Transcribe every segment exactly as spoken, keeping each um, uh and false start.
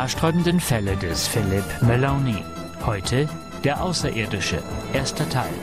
haarsträubenden Fälle des Philippe Meloni. Heute der Außerirdische, erster Teil.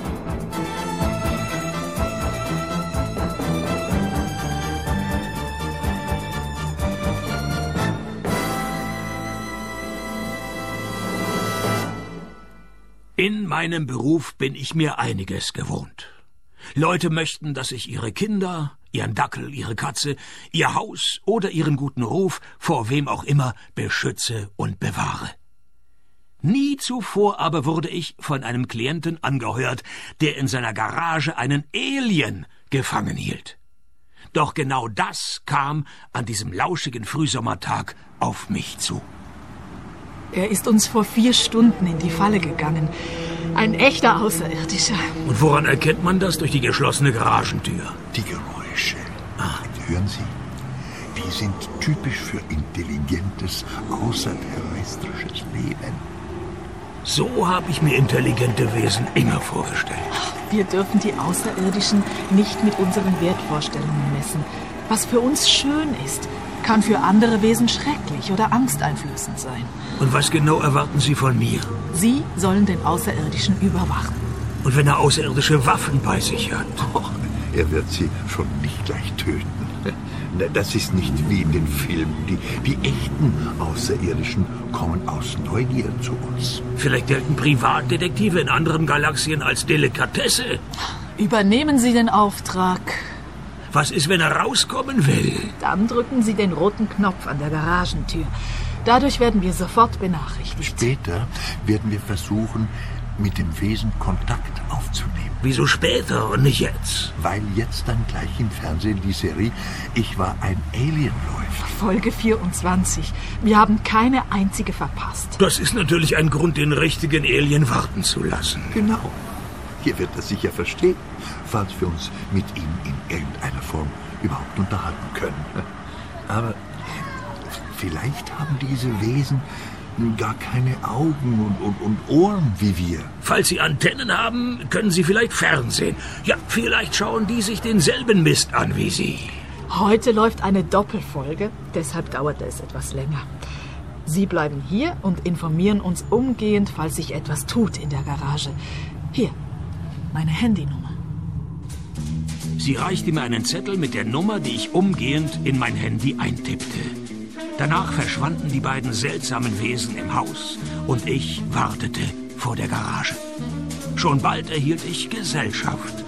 In meinem Beruf bin ich mir einiges gewohnt. Leute möchten, dass ich ihre Kinder, ihren Dackel, ihre Katze, ihr Haus oder ihren guten Ruf, vor wem auch immer, beschütze und bewahre. Nie zuvor aber wurde ich von einem Klienten angeheuert, der in seiner Garage einen Alien gefangen hielt. Doch genau das kam an diesem lauschigen Frühsommertag auf mich zu. Er ist uns vor vier Stunden in die Falle gegangen. Ein echter Außerirdischer. Und woran erkennt man das? Durch die geschlossene Garagentür? Die Geräusche. Ah, hören Sie? Die sind typisch für intelligentes, außerterrestrisches Leben. So habe ich mir intelligente Wesen immer vorgestellt. Wir dürfen die Außerirdischen nicht mit unseren Wertvorstellungen messen. Was für uns schön ist, kann für andere Wesen schrecklich oder angsteinflößend sein. Und was genau erwarten Sie von mir? Sie sollen den Außerirdischen überwachen. Und wenn er außerirdische Waffen bei sich hat? Oh, er wird sie schon nicht gleich töten. Das ist nicht wie in den Filmen. Die, die echten Außerirdischen kommen aus Neugier zu uns. Vielleicht gelten Privatdetektive in anderen Galaxien als Delikatesse. Übernehmen Sie den Auftrag. Was ist, wenn er rauskommen will? Dann drücken Sie den roten Knopf an der Garagentür. Dadurch werden wir sofort benachrichtigt. Später werden wir versuchen, mit dem Wesen Kontakt aufzunehmen. Wieso später und nicht jetzt? Weil jetzt dann gleich im Fernsehen die Serie Ich war ein Alien läuft. Folge vierundzwanzig. Wir haben keine einzige verpasst. Das ist natürlich ein Grund, den richtigen Alien warten zu lassen. Genau. Hier wird er sicher verstehen, falls wir uns mit ihm in irgendeiner Form überhaupt unterhalten können. Aber vielleicht haben diese Wesen gar keine Augen und, und, und Ohren wie wir. Falls sie Antennen haben, können sie vielleicht fernsehen. Ja, vielleicht schauen die sich denselben Mist an wie Sie. Heute läuft eine Doppelfolge, deshalb dauert es etwas länger. Sie bleiben hier und informieren uns umgehend, falls sich etwas tut in der Garage. Hier, meine Handynummer. Sie reichte mir einen Zettel mit der Nummer, die ich umgehend in mein Handy eintippte. Danach verschwanden die beiden seltsamen Wesen im Haus und ich wartete vor der Garage. Schon bald erhielt ich Gesellschaft.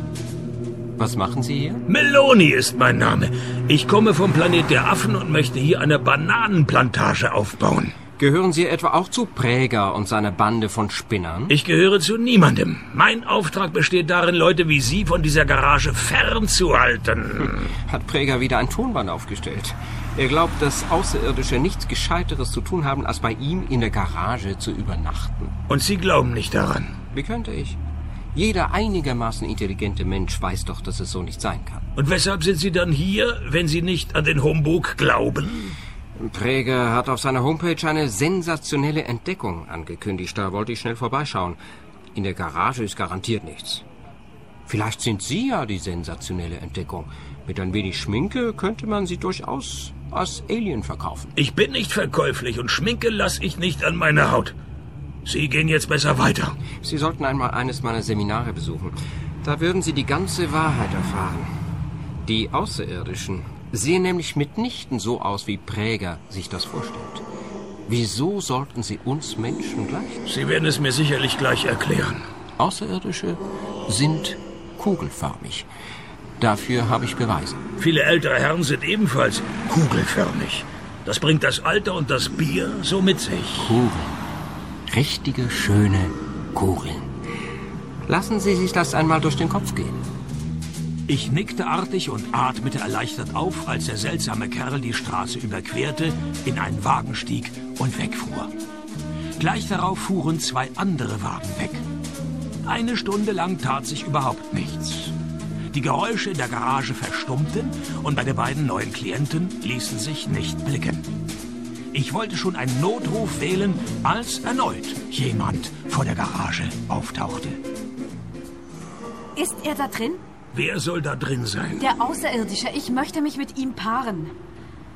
Was machen Sie hier? Meloni ist mein Name. Ich komme vom Planet der Affen und möchte hier eine Bananenplantage aufbauen. Gehören Sie etwa auch zu Praeger und seiner Bande von Spinnern? Ich gehöre zu niemandem. Mein Auftrag besteht darin, Leute wie Sie von dieser Garage fernzuhalten. Hat Praeger wieder ein Tonband aufgestellt. Er glaubt, dass Außerirdische nichts Gescheiteres zu tun haben, als bei ihm in der Garage zu übernachten. Und Sie glauben nicht daran? Wie könnte ich? Jeder einigermaßen intelligente Mensch weiß doch, dass es so nicht sein kann. Und weshalb sind Sie dann hier, wenn Sie nicht an den Humbug glauben? Praeger hat auf seiner Homepage eine sensationelle Entdeckung angekündigt. Da wollte ich schnell vorbeischauen. In der Garage ist garantiert nichts. Vielleicht sind Sie ja die sensationelle Entdeckung. Mit ein wenig Schminke könnte man Sie durchaus als Alien verkaufen. Ich bin nicht verkäuflich und Schminke lasse ich nicht an meine Haut. Sie gehen jetzt besser weiter. Sie sollten einmal eines meiner Seminare besuchen. Da würden Sie die ganze Wahrheit erfahren. Die Außerirdischen sehen nämlich mitnichten so aus, wie Praeger sich das vorstellt. Wieso sollten sie uns Menschen gleichen? Sie werden es mir sicherlich gleich erklären. Außerirdische sind kugelförmig. Dafür habe ich Beweise. Viele ältere Herren sind ebenfalls kugelförmig. Das bringt das Alter und das Bier so mit sich. Kugeln. Richtige, schöne Kugeln. Lassen Sie sich das einmal durch den Kopf gehen. Ich nickte artig und atmete erleichtert auf, als der seltsame Kerl die Straße überquerte, in einen Wagen stieg und wegfuhr. Gleich darauf fuhren zwei andere Wagen weg. Eine Stunde lang tat sich überhaupt nichts. Die Geräusche in der Garage verstummten und meine beiden neuen Klienten ließen sich nicht blicken. Ich wollte schon einen Notruf wählen, als erneut jemand vor der Garage auftauchte. Ist er da drin? Wer soll da drin sein? Der Außerirdische. Ich möchte mich mit ihm paaren.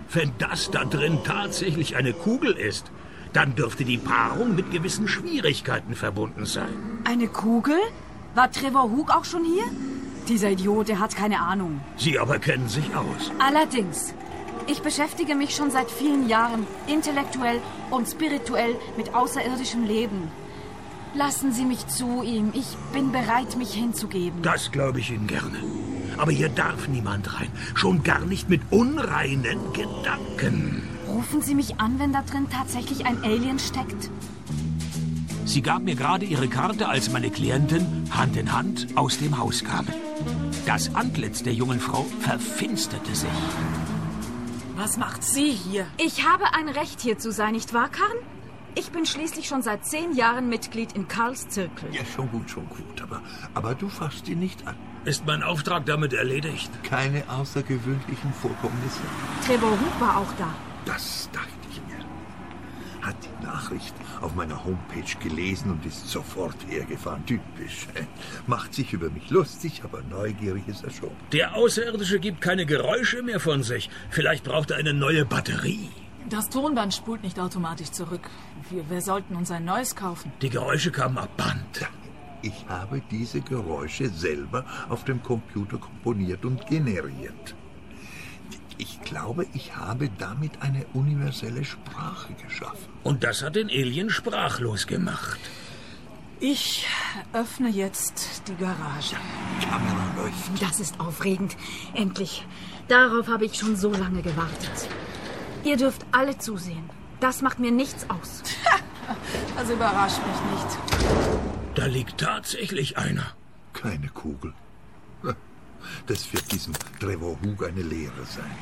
Wenn das da drin tatsächlich eine Kugel ist, dann dürfte die Paarung mit gewissen Schwierigkeiten verbunden sein. Eine Kugel? War Trevor Hook auch schon hier? Dieser Idiot, der hat keine Ahnung. Sie aber kennen sich aus. Allerdings. Ich beschäftige mich schon seit vielen Jahren intellektuell und spirituell mit außerirdischem Leben. Lassen Sie mich zu ihm. Ich bin bereit, mich hinzugeben. Das glaube ich Ihnen gerne. Aber hier darf niemand rein. Schon gar nicht mit unreinen Gedanken. Rufen Sie mich an, wenn da drin tatsächlich ein Alien steckt? Sie gab mir gerade ihre Karte, als meine Klientin Hand in Hand aus dem Haus kamen. Das Antlitz der jungen Frau verfinsterte sich. Was macht sie hier? Ich habe ein Recht, hier zu sein, nicht wahr, Karl? Ich bin schließlich schon seit zehn Jahren Mitglied in Karls Zirkel. Ja, schon gut, schon gut. Aber, aber du fasst ihn nicht an. Ist mein Auftrag damit erledigt? Keine außergewöhnlichen Vorkommnisse. Trevor Hook war auch da. Das dachte ich mir. Hat die Nachricht auf meiner Homepage gelesen und ist sofort hergefahren. Typisch. Macht sich über mich lustig, aber neugierig ist er schon. Der Außerirdische gibt keine Geräusche mehr von sich. Vielleicht braucht er eine neue Batterie. Das Tonband spult nicht automatisch zurück. Wir, wir sollten uns ein neues kaufen. Die Geräusche kamen ab Band. Ich habe diese Geräusche selber auf dem Computer komponiert und generiert. Ich glaube, ich habe damit eine universelle Sprache geschaffen. Und das hat den Alien sprachlos gemacht. Ich öffne jetzt die Garage. Die Kamera läuft. Das ist aufregend. Endlich. Darauf habe ich schon so lange gewartet. Ihr dürft alle zusehen. Das macht mir nichts aus. Das überrascht mich nicht. Da liegt tatsächlich einer. Keine Kugel. Das wird diesem Trevor Hook eine Lehre sein.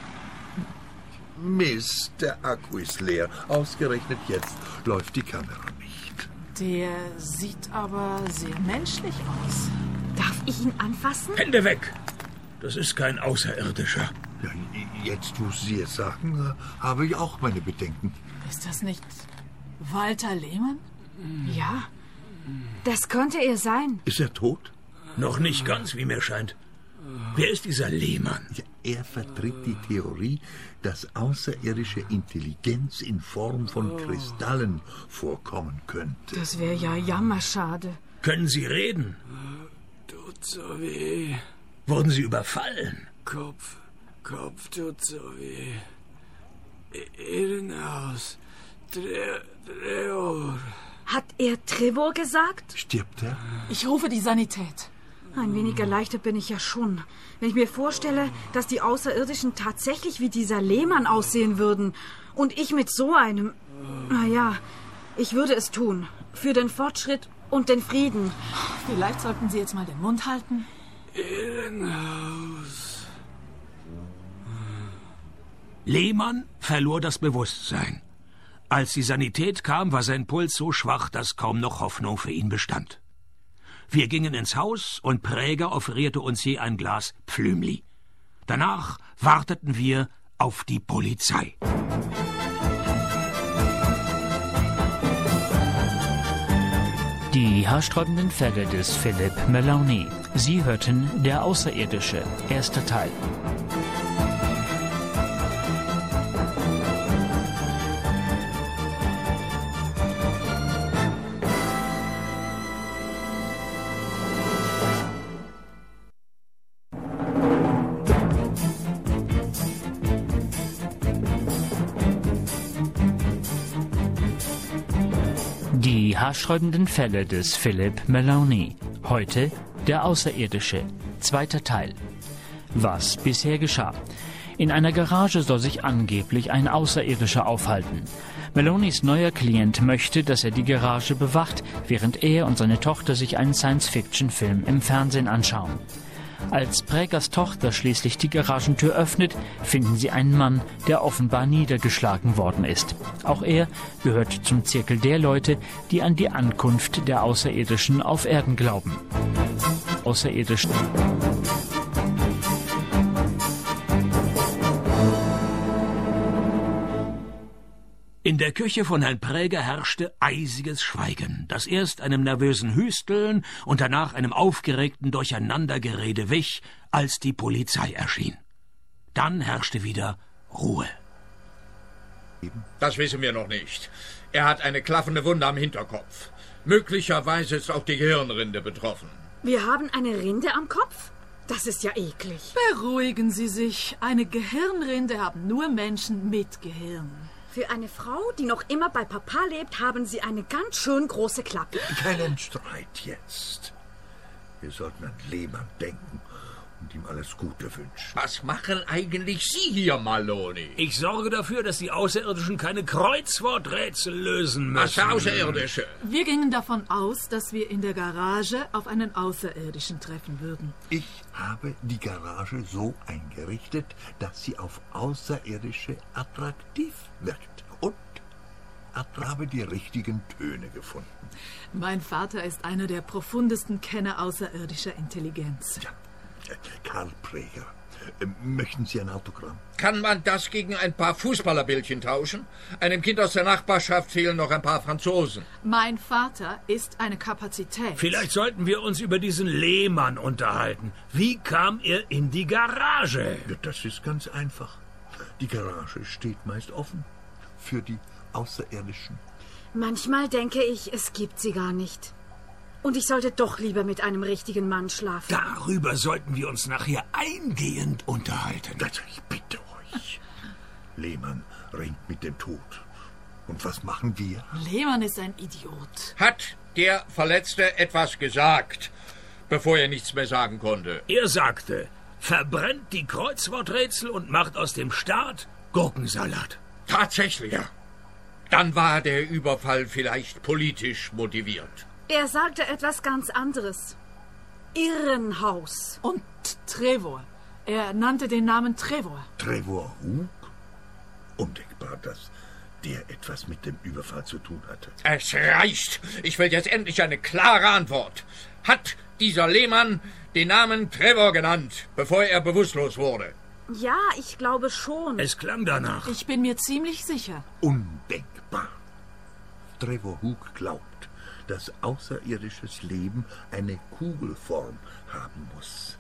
Mist, der Akku ist leer. Ausgerechnet jetzt läuft die Kamera nicht. Der sieht aber sehr menschlich aus. Darf ich ihn anfassen? Hände weg! Das ist kein Außerirdischer. Ja, jetzt, wo Sie es sagen, habe ich auch meine Bedenken. Ist das nicht Walter Lehmann? Ja, das könnte er sein. Ist er tot? Noch nicht ganz, wie mir scheint. Wer ist dieser Lehmann? Ja, er vertritt die Theorie, dass außerirdische Intelligenz in Form von Kristallen vorkommen könnte. Das wäre ja jammerschade. Können Sie reden? Tut so weh. Wurden Sie überfallen? Kopf, Kopf tut so weh. Irrenhaus. Tre Trevor. Hat er Trevor gesagt? Stirbt er? Ich rufe die Sanität. Ein wenig erleichtert bin ich ja schon. Wenn ich mir vorstelle, dass die Außerirdischen tatsächlich wie dieser Lehmann aussehen würden. Und ich mit so einem... Naja, ich würde es tun. Für den Fortschritt und den Frieden. Vielleicht sollten Sie jetzt mal den Mund halten. Irrenhaus. Lehmann verlor das Bewusstsein. Als die Sanität kam, war sein Puls so schwach, dass kaum noch Hoffnung für ihn bestand. Wir gingen ins Haus und Präger offerierte uns je ein Glas Pflümli. Danach warteten wir auf die Polizei. Die haarsträubenden Fälle des Philip Maloney. Sie hörten Der Außerirdische, erster Teil. Die haarsträubenden Fälle des Philip Maloney. Heute Der Außerirdische, zweiter Teil. Was bisher geschah. In einer Garage soll sich angeblich ein Außerirdischer aufhalten. Maloneys neuer Klient möchte, dass er die Garage bewacht, während er und seine Tochter sich einen Science-Fiction-Film im Fernsehen anschauen. Als Prägers Tochter schließlich die Garagentür öffnet, finden sie einen Mann, der offenbar niedergeschlagen worden ist. Auch er gehört zum Zirkel der Leute, die an die Ankunft der Außerirdischen auf Erden glauben. Außerirdischen. In der Küche von Herrn Präger herrschte eisiges Schweigen, das erst einem nervösen Hüsteln und danach einem aufgeregten Durcheinandergerede wich, als die Polizei erschien. Dann herrschte wieder Ruhe. Das wissen wir noch nicht. Er hat eine klaffende Wunde am Hinterkopf. Möglicherweise ist auch die Gehirnrinde betroffen. Wir haben eine Rinde am Kopf? Das ist ja eklig. Beruhigen Sie sich. Eine Gehirnrinde haben nur Menschen mit Gehirn. Für eine Frau, die noch immer bei Papa lebt, haben Sie eine ganz schön große Klappe. Keinen Streit jetzt. Wir sollten an Lehmann denken und ihm alles Gute wünschen. Was machen eigentlich Sie hier, Maloney? Ich sorge dafür, dass die Außerirdischen keine Kreuzworträtsel lösen müssen. Was für Außerirdische? Wir gingen davon aus, dass wir in der Garage auf einen Außerirdischen treffen würden. Ich habe die Garage so eingerichtet, dass sie auf Außerirdische attraktiv wirkt. Und habe die richtigen Töne gefunden. Mein Vater ist einer der profundesten Kenner außerirdischer Intelligenz. Ja. Karl Praeger, möchten Sie ein Autogramm? Kann man das gegen ein paar Fußballerbildchen tauschen? Einem Kind aus der Nachbarschaft fehlen noch ein paar Franzosen. Mein Vater ist eine Kapazität. Vielleicht sollten wir uns über diesen Lehmann unterhalten. Wie kam er in die Garage? Ja, das ist ganz einfach. Die Garage steht meist offen für die Außerirdischen. Manchmal denke ich, es gibt sie gar nicht. Und ich sollte doch lieber mit einem richtigen Mann schlafen. Darüber sollten wir uns nachher eingehend unterhalten. Also ich bitte euch. Lehmann ringt mit dem Tod. Und was machen wir? Lehmann ist ein Idiot. Hat der Verletzte etwas gesagt, bevor er nichts mehr sagen konnte? Er sagte, verbrennt die Kreuzworträtsel und macht aus dem Staat Gurkensalat. Tatsächlich, ja. Dann war der Überfall vielleicht politisch motiviert. Er sagte etwas ganz anderes. Irrenhaus. Und Trevor. Er nannte den Namen Trevor. Trevor Hug? Undenkbar, dass der etwas mit dem Überfall zu tun hatte. Es reicht. Ich will jetzt endlich eine klare Antwort. Hat dieser Lehmann den Namen Trevor genannt, bevor er bewusstlos wurde? Ja, ich glaube schon. Es klang danach. Ich bin mir ziemlich sicher. Undenkbar. Trevor Hug glaubt, dass außerirdisches Leben eine Kugelform haben muss.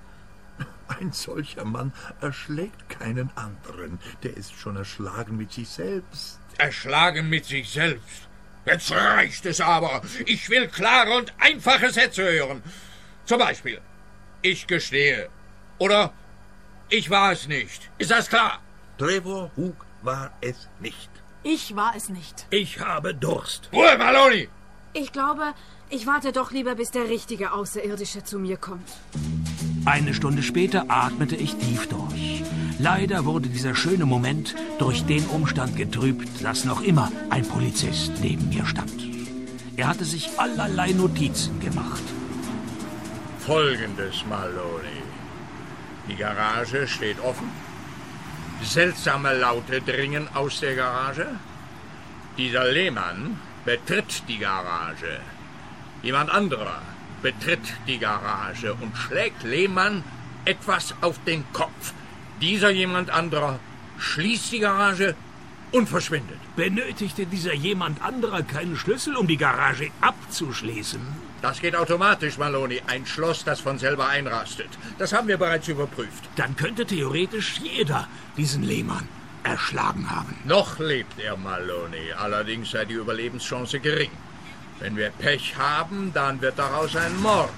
Ein solcher Mann erschlägt keinen anderen. Der ist schon erschlagen mit sich selbst. Erschlagen mit sich selbst? Jetzt reicht es aber. Ich will klare und einfache Sätze hören. Zum Beispiel, ich gestehe. Oder ich war es nicht. Ist das klar? Trevor Hug war es nicht. Ich war es nicht. Ich habe Durst. Ruhe, Maloney! Ich glaube, ich warte doch lieber, bis der richtige Außerirdische zu mir kommt. Eine Stunde später atmete ich tief durch. Leider wurde dieser schöne Moment durch den Umstand getrübt, dass noch immer ein Polizist neben mir stand. Er hatte sich allerlei Notizen gemacht. Folgendes, Maloney. Die Garage steht offen. Seltsame Laute dringen aus der Garage. Dieser Lehmann betritt die Garage. Jemand anderer betritt die Garage und schlägt Lehmann etwas auf den Kopf. Dieser jemand anderer schließt die Garage und verschwindet. Benötigte dieser jemand anderer keinen Schlüssel, um die Garage abzuschließen? Das geht automatisch, Maloney. Ein Schloss, das von selber einrastet. Das haben wir bereits überprüft. Dann könnte theoretisch jeder diesen Lehmann erschlagen haben. Noch lebt er, Maloney. Allerdings sei die Überlebenschance gering. Wenn wir Pech haben, dann wird daraus ein Mord.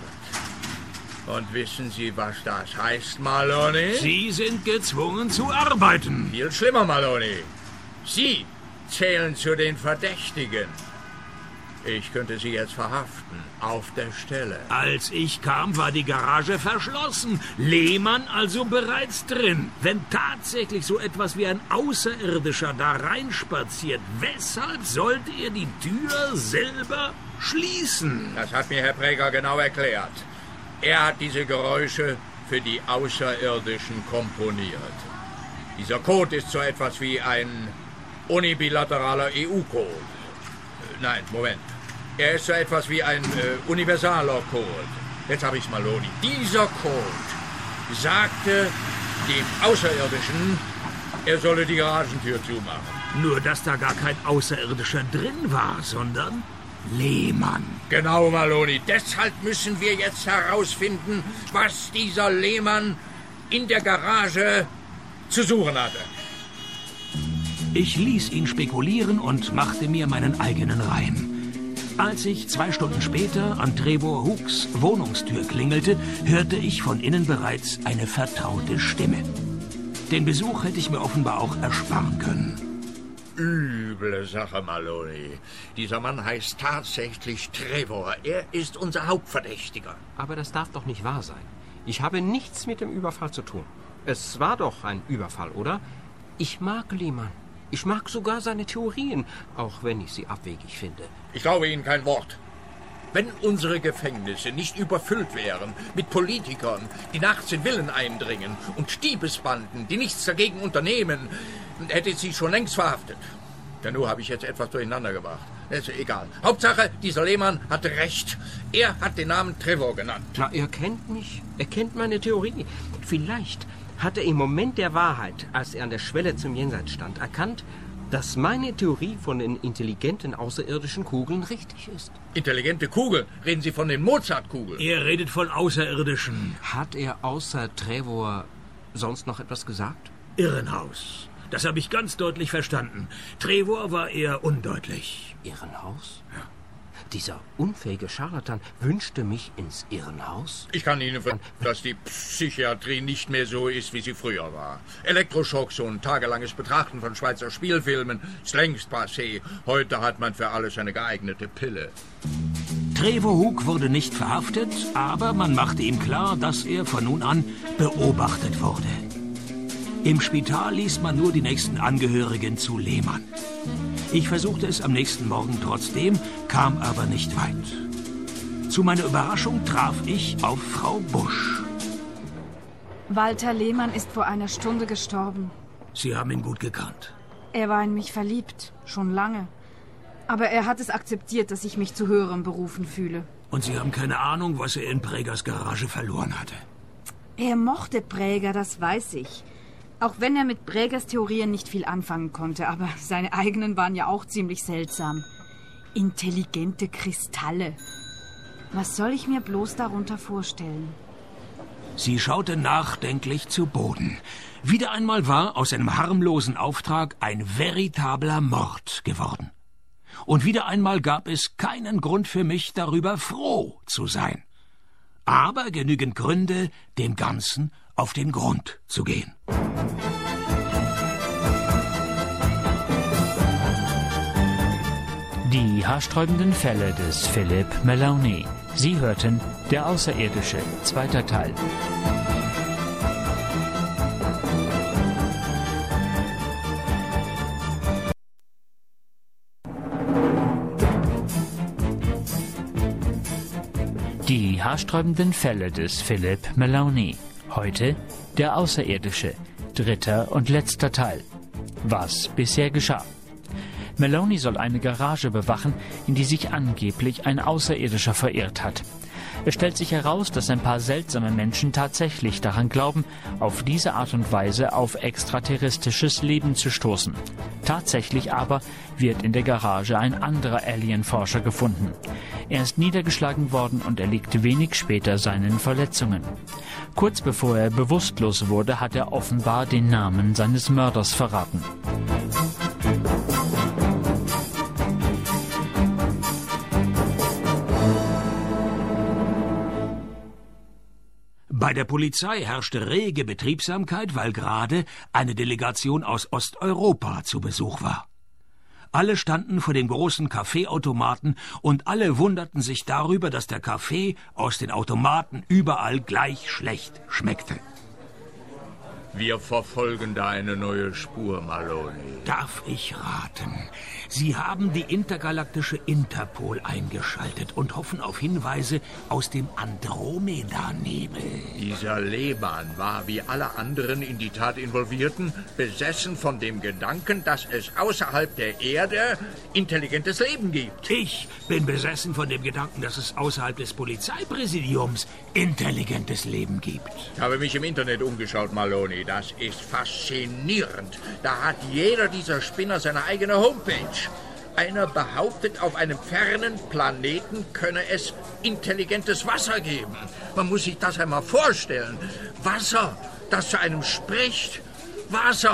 Und wissen Sie, was das heißt, Maloney? Sie sind gezwungen zu arbeiten. Viel schlimmer, Maloney. Sie zählen zu den Verdächtigen. Ich könnte Sie jetzt verhaften, auf der Stelle. Als ich kam, war die Garage verschlossen. Lehmann also bereits drin. Wenn tatsächlich so etwas wie ein Außerirdischer da reinspaziert, weshalb sollte er die Tür selber schließen? Das hat mir Herr Praeger genau erklärt. Er hat diese Geräusche für die Außerirdischen komponiert. Dieser Code ist so etwas wie ein unibilateraler E U-Code. Nein, Moment. Er ist so etwas wie ein äh, universaler Code. Jetzt habe ich's, Maloney. Dieser Code sagte dem Außerirdischen, er solle die Garagentür zumachen. Nur, dass da gar kein Außerirdischer drin war, sondern Lehmann. Genau, Maloney. Deshalb müssen wir jetzt herausfinden, was dieser Lehmann in der Garage zu suchen hatte. Ich ließ ihn spekulieren und machte mir meinen eigenen Reim. Als ich zwei Stunden später an Trevor Hooks Wohnungstür klingelte, hörte ich von innen bereits eine vertraute Stimme. Den Besuch hätte ich mir offenbar auch ersparen können. Üble Sache, Maloney. Dieser Mann heißt tatsächlich Trevor. Er ist unser Hauptverdächtiger. Aber das darf doch nicht wahr sein. Ich habe nichts mit dem Überfall zu tun. Es war doch ein Überfall, oder? Ich mag Lehmann. Ich mag sogar seine Theorien, auch wenn ich sie abwegig finde. Ich glaube Ihnen kein Wort. Wenn unsere Gefängnisse nicht überfüllt wären mit Politikern, die nachts in Villen eindringen, und Diebesbanden, die nichts dagegen unternehmen, hätte ich sie schon längst verhaftet. Denn nur habe ich jetzt etwas durcheinander gebracht. Ist egal. Hauptsache, dieser Lehmann hatte recht. Er hat den Namen Trevor genannt. Na, er kennt mich. Er kennt meine Theorie. Vielleicht hat er im Moment der Wahrheit, als er an der Schwelle zum Jenseits stand, erkannt, dass meine Theorie von den intelligenten außerirdischen Kugeln richtig ist. Intelligente Kugeln? Reden Sie von den Mozart-Kugeln? Er redet von Außerirdischen. Hat er außer Trevor sonst noch etwas gesagt? Irrenhaus. Das habe ich ganz deutlich verstanden. Trevor war eher undeutlich. Irrenhaus? Ja. Dieser unfähige Scharlatan wünschte mich ins Irrenhaus? Ich kann Ihnen verraten, dass die Psychiatrie nicht mehr so ist, wie sie früher war. Elektroschocks und tagelanges Betrachten von Schweizer Spielfilmen ist längst passé. Heute hat man für alles eine geeignete Pille. Trevor Hook wurde nicht verhaftet, aber man machte ihm klar, dass er von nun an beobachtet wurde. Im Spital ließ man nur die nächsten Angehörigen zu Lehmann. Ich versuchte es am nächsten Morgen trotzdem, kam aber nicht weit. Zu meiner Überraschung traf ich auf Frau Busch. Walter Lehmann ist vor einer Stunde gestorben. Sie haben ihn gut gekannt. Er war in mich verliebt, schon lange. Aber er hat es akzeptiert, dass ich mich zu höheren Berufen fühle. Und Sie haben keine Ahnung, was er in Prägers Garage verloren hatte? Er mochte Präger, das weiß ich. Auch wenn er mit Prägers Theorien nicht viel anfangen konnte, aber seine eigenen waren ja auch ziemlich seltsam. Intelligente Kristalle. Was soll ich mir bloß darunter vorstellen? Sie schaute nachdenklich zu Boden. Wieder einmal war aus einem harmlosen Auftrag ein veritabler Mord geworden. Und wieder einmal gab es keinen Grund für mich, darüber froh zu sein. Aber genügend Gründe, dem Ganzen auf den Grund zu gehen. Die haarsträubenden Fälle des Philip Maloney. Sie hörten Der Außerirdische, zweiter Teil. Die haarsträubenden Fälle des Philip Maloney. Heute Der Außerirdische, dritter und letzter Teil. Was bisher geschah. Maloney soll eine Garage bewachen, in die sich angeblich ein Außerirdischer verirrt hat. Es stellt sich heraus, dass ein paar seltsame Menschen tatsächlich daran glauben, auf diese Art und Weise auf extraterrestrisches Leben zu stoßen. Tatsächlich aber wird in der Garage ein anderer Alien-Forscher gefunden. Er ist niedergeschlagen worden und erliegt wenig später seinen Verletzungen. Kurz bevor er bewusstlos wurde, hat er offenbar den Namen seines Mörders verraten. Bei der Polizei herrschte rege Betriebsamkeit, weil gerade eine Delegation aus Osteuropa zu Besuch war. Alle standen vor dem großen Kaffeeautomaten und alle wunderten sich darüber, dass der Kaffee aus den Automaten überall gleich schlecht schmeckte. Wir verfolgen da eine neue Spur, Maloney. Darf ich raten? Sie haben die intergalaktische Interpol eingeschaltet und hoffen auf Hinweise aus dem Andromeda-Nebel. Dieser Lehmann war wie alle anderen in die Tat Involvierten besessen von dem Gedanken, dass es außerhalb der Erde intelligentes Leben gibt. Ich bin besessen von dem Gedanken, dass es außerhalb des Polizeipräsidiums intelligentes Leben gibt. Ich habe mich im Internet umgeschaut, Maloney. Das ist faszinierend. Da hat jeder dieser Spinner seine eigene Homepage. Einer behauptet, auf einem fernen Planeten könne es intelligentes Wasser geben. Man muss sich das einmal vorstellen. Wasser, das zu einem spricht. Wasser,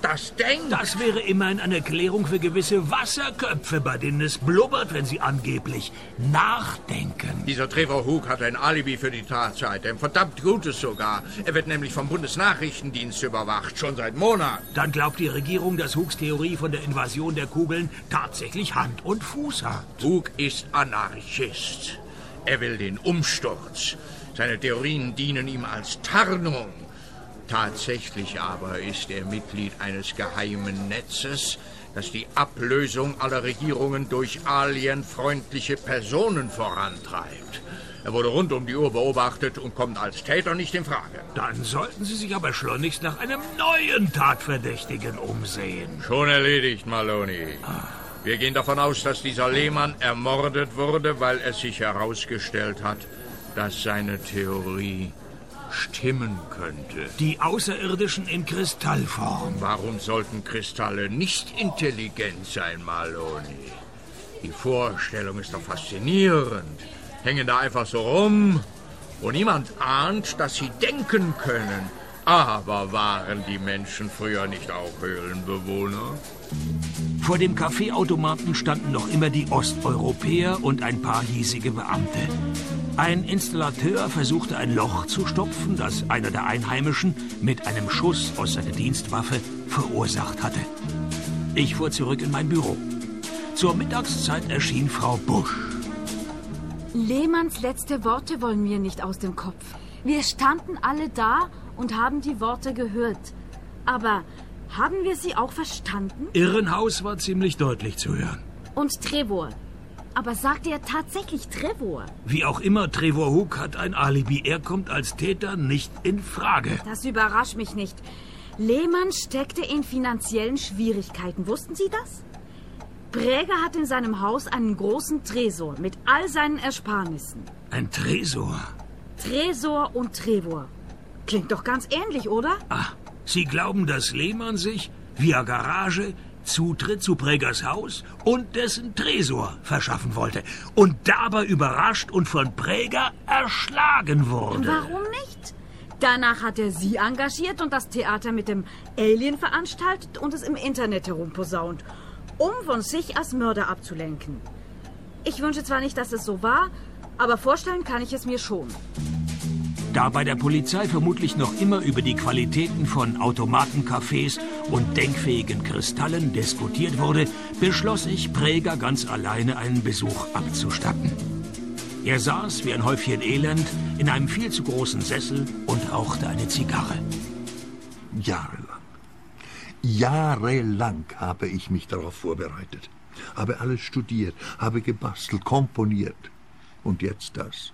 das denkt. Das wäre immerhin eine Erklärung für gewisse Wasserköpfe, bei denen es blubbert, wenn sie angeblich nachdenken. Dieser Trevor Hook hat ein Alibi für die Tatzeit, ein verdammt gutes sogar. Er wird nämlich vom Bundesnachrichtendienst überwacht, schon seit Monaten. Dann glaubt die Regierung, dass Hooks Theorie von der Invasion der Kugeln tatsächlich Hand und Fuß hat. Hook ist Anarchist. Er will den Umsturz. Seine Theorien dienen ihm als Tarnung. Tatsächlich aber ist er Mitglied eines geheimen Netzes, das die Ablösung aller Regierungen durch alienfreundliche Personen vorantreibt. Er wurde rund um die Uhr beobachtet und kommt als Täter nicht in Frage. Dann sollten Sie sich aber schleunigst nach einem neuen Tatverdächtigen umsehen. Schon erledigt, Maloney. Wir gehen davon aus, dass dieser Lehmann ermordet wurde, weil es sich herausgestellt hat, dass seine Theorie stimmen könnte. Die Außerirdischen in Kristallform. Warum sollten Kristalle nicht intelligent sein, Maloney? Die Vorstellung ist doch faszinierend. Hängen da einfach so rum und niemand ahnt, dass sie denken können. Aber waren die Menschen früher nicht auch Höhlenbewohner? Vor dem Kaffeeautomaten standen noch immer die Osteuropäer und ein paar hiesige Beamte. Ein Installateur versuchte ein Loch zu stopfen, das einer der Einheimischen mit einem Schuss aus seiner Dienstwaffe verursacht hatte. Ich fuhr zurück in mein Büro. Zur Mittagszeit erschien Frau Busch. Lehmanns letzte Worte wollen mir nicht aus dem Kopf. Wir standen alle da und haben die Worte gehört. Aber haben wir sie auch verstanden? Irrenhaus war ziemlich deutlich zu hören. Und Trevor. Aber sagte er tatsächlich Trevor? Wie auch immer, Trevor Hook hat ein Alibi. Er kommt als Täter nicht in Frage. Das überrascht mich nicht. Lehmann steckte in finanziellen Schwierigkeiten. Wussten Sie das? Präger hat in seinem Haus einen großen Tresor mit all seinen Ersparnissen. Ein Tresor? Tresor und Trevor. Klingt doch ganz ähnlich, oder? Ah, Sie glauben, dass Lehmann sich via Garage Zutritt zu Prägers Haus und dessen Tresor verschaffen wollte und dabei überrascht und von Präger erschlagen wurde. Warum nicht? Danach hat er Sie engagiert und das Theater mit dem Alien veranstaltet und es im Internet herumposaunt, um von sich als Mörder abzulenken. Ich wünsche zwar nicht, dass es so war, aber vorstellen kann ich es mir schon. Da bei der Polizei vermutlich noch immer über die Qualitäten von Automatencafés und denkfähigen Kristallen diskutiert wurde, beschloss ich, Präger ganz alleine einen Besuch abzustatten. Er saß wie ein Häufchen Elend in einem viel zu großen Sessel und rauchte eine Zigarre. Jahrelang, jahrelang habe ich mich darauf vorbereitet, habe alles studiert, habe gebastelt, komponiert. Und jetzt das.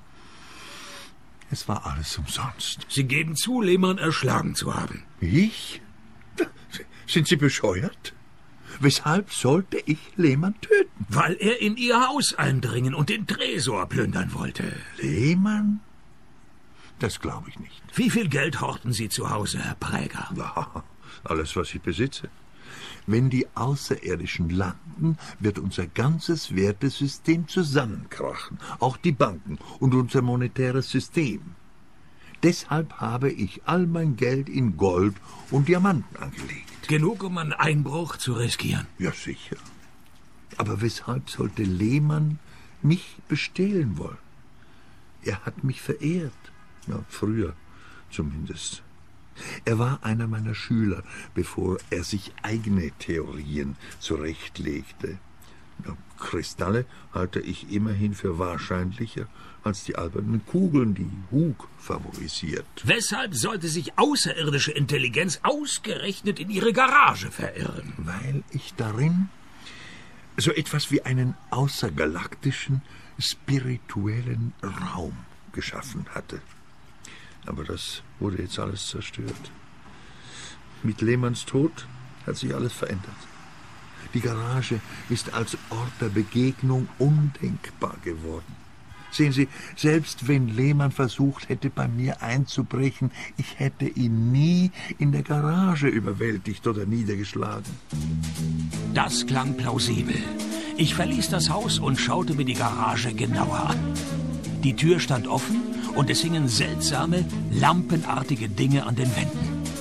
Es war alles umsonst. Sie geben zu, Lehmann erschlagen zu haben. Ich? Sind Sie bescheuert? Weshalb sollte ich Lehmann töten? Weil er in Ihr Haus eindringen und den Tresor plündern wollte. Lehmann? Das glaube ich nicht. Wie viel Geld horten Sie zu Hause, Herr Präger? Ja, alles, was ich besitze. Wenn die Außerirdischen landen, wird unser ganzes Wertesystem zusammenkrachen. Auch die Banken und unser monetäres System. Deshalb habe ich all mein Geld in Gold und Diamanten angelegt. Genug, um einen Einbruch zu riskieren? Ja, sicher. Aber weshalb sollte Lehmann mich bestehlen wollen? Er hat mich verehrt. Ja, früher zumindest. Er war einer meiner Schüler, bevor er sich eigene Theorien zurechtlegte. Ja, Kristalle halte ich immerhin für wahrscheinlicher als die albernen Kugeln, die Hook favorisiert. Weshalb sollte sich außerirdische Intelligenz ausgerechnet in ihre Garage verirren? Weil ich darin so etwas wie einen außergalaktischen, spirituellen Raum geschaffen hatte. Aber das wurde jetzt alles zerstört. Mit Lehmanns Tod hat sich alles verändert. Die Garage ist als Ort der Begegnung undenkbar geworden. Sehen Sie, selbst wenn Lehmann versucht hätte, bei mir einzubrechen, ich hätte ihn nie in der Garage überwältigt oder niedergeschlagen. Das klang plausibel. Ich verließ das Haus und schaute mir die Garage genauer an. Die Tür stand offen und es hingen seltsame, lampenartige Dinge an den Wänden.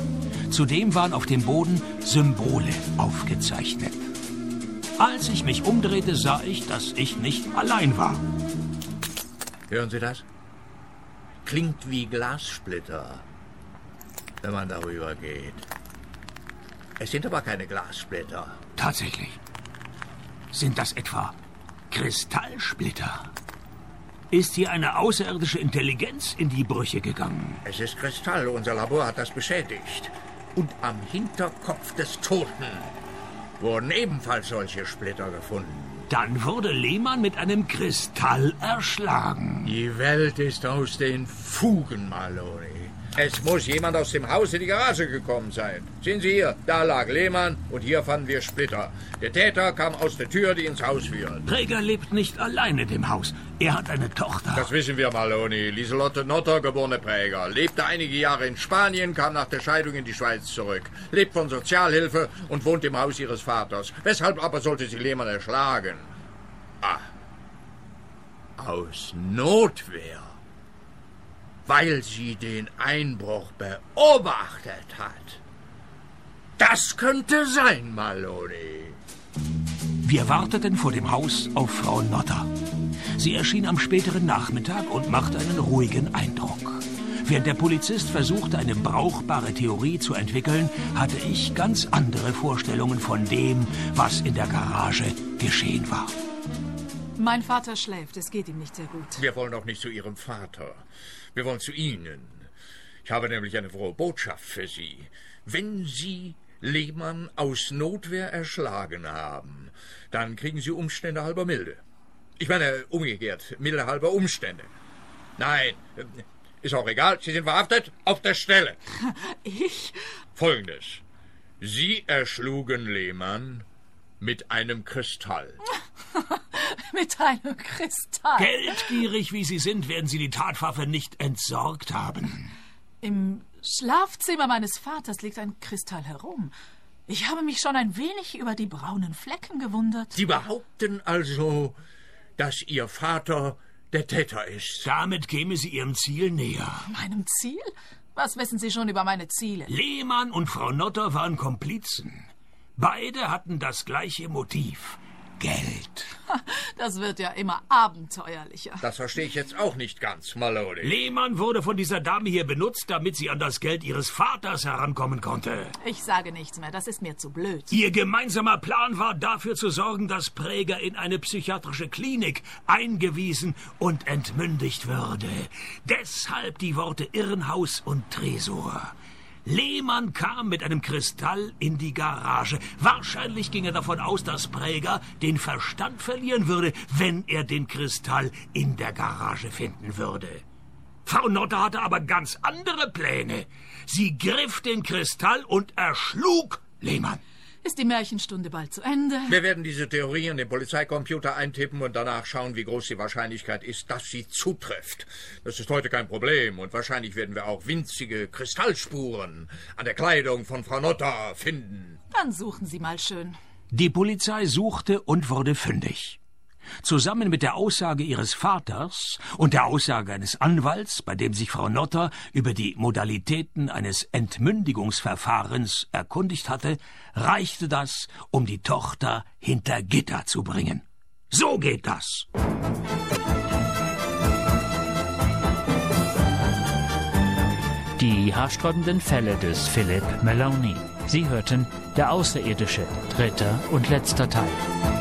Zudem waren auf dem Boden Symbole aufgezeichnet. Als ich mich umdrehte, sah ich, dass ich nicht allein war. Hören Sie das? Klingt wie Glassplitter, wenn man darüber geht. Es sind aber keine Glassplitter. Tatsächlich. Sind das etwa Kristallsplitter? Ist hier eine außerirdische Intelligenz in die Brüche gegangen? Es ist Kristall. Unser Labor hat das beschädigt. Und am Hinterkopf des Toten wurden ebenfalls solche Splitter gefunden. Dann wurde Lehmann mit einem Kristall erschlagen. Die Welt ist aus den Fugen, Maloney. Es muss jemand aus dem Haus in die Garage gekommen sein. Sehen Sie hier, da lag Lehmann und hier fanden wir Splitter. Der Täter kam aus der Tür, die ins Haus führt. Praeger lebt nicht allein in dem Haus. Er hat eine Tochter. Das wissen wir, Maloney. Lieselotte Notter, geborene Praeger. Lebte einige Jahre in Spanien, kam nach der Scheidung in die Schweiz zurück. Lebt von Sozialhilfe und wohnt im Haus ihres Vaters. Weshalb aber sollte sie Lehmann erschlagen? Ah, aus Notwehr. Weil sie den Einbruch beobachtet hat. Das könnte sein, Maloney. Wir warteten vor dem Haus auf Frau Notter. Sie erschien am späteren Nachmittag und machte einen ruhigen Eindruck. Während der Polizist versuchte, eine brauchbare Theorie zu entwickeln, hatte ich ganz andere Vorstellungen von dem, was in der Garage geschehen war. Mein Vater schläft, es geht ihm nicht sehr gut. Wir wollen auch nicht zu Ihrem Vater. Wir wollen zu Ihnen. Ich habe nämlich eine frohe Botschaft für Sie. Wenn Sie Lehmann aus Notwehr erschlagen haben, dann kriegen Sie Umstände halber Milde. Ich meine, umgekehrt, Milde halber Umstände. Nein, ist auch egal, Sie sind verhaftet auf der Stelle. Ich? Folgendes. Sie erschlugen Lehmann mit einem Kristall. Mit einem Kristall? Geldgierig wie Sie sind, werden Sie die Tatwaffe nicht entsorgt haben. Im Schlafzimmer meines Vaters liegt ein Kristall herum. Ich habe mich schon ein wenig über die braunen Flecken gewundert. Sie behaupten also, dass Ihr Vater der Täter ist. Damit käme sie Ihrem Ziel näher. Meinem Ziel? Was wissen Sie schon über meine Ziele? Lehmann und Frau Notter waren Komplizen. Beide hatten das gleiche Motiv. Geld. Das wird ja immer abenteuerlicher. Das verstehe ich jetzt auch nicht ganz, Maloney. Lehmann wurde von dieser Dame hier benutzt, damit sie an das Geld ihres Vaters herankommen konnte. Ich sage nichts mehr, das ist mir zu blöd. Ihr gemeinsamer Plan war, dafür zu sorgen, dass Praeger in eine psychiatrische Klinik eingewiesen und entmündigt würde. Deshalb die Worte Irrenhaus und Tresor. Lehmann kam mit einem Kristall in die Garage. Wahrscheinlich ging er davon aus, dass Praeger den Verstand verlieren würde, wenn er den Kristall in der Garage finden würde. Frau Notter hatte aber ganz andere Pläne. Sie griff den Kristall und erschlug Lehmann. Ist die Märchenstunde bald zu Ende? Wir werden diese Theorie in den Polizeicomputer eintippen und danach schauen, wie groß die Wahrscheinlichkeit ist, dass sie zutrifft. Das ist heute kein Problem und wahrscheinlich werden wir auch winzige Kristallspuren an der Kleidung von Frau Notter finden. Dann suchen Sie mal schön. Die Polizei suchte und wurde fündig. Zusammen mit der Aussage ihres Vaters und der Aussage eines Anwalts, bei dem sich Frau Notter über die Modalitäten eines Entmündigungsverfahrens erkundigt hatte, reichte das, um die Tochter hinter Gitter zu bringen. So geht das. Die haarsträubenden Fälle des Philip Maloney. Sie hörten Der Außerirdische, dritter und letzter Teil.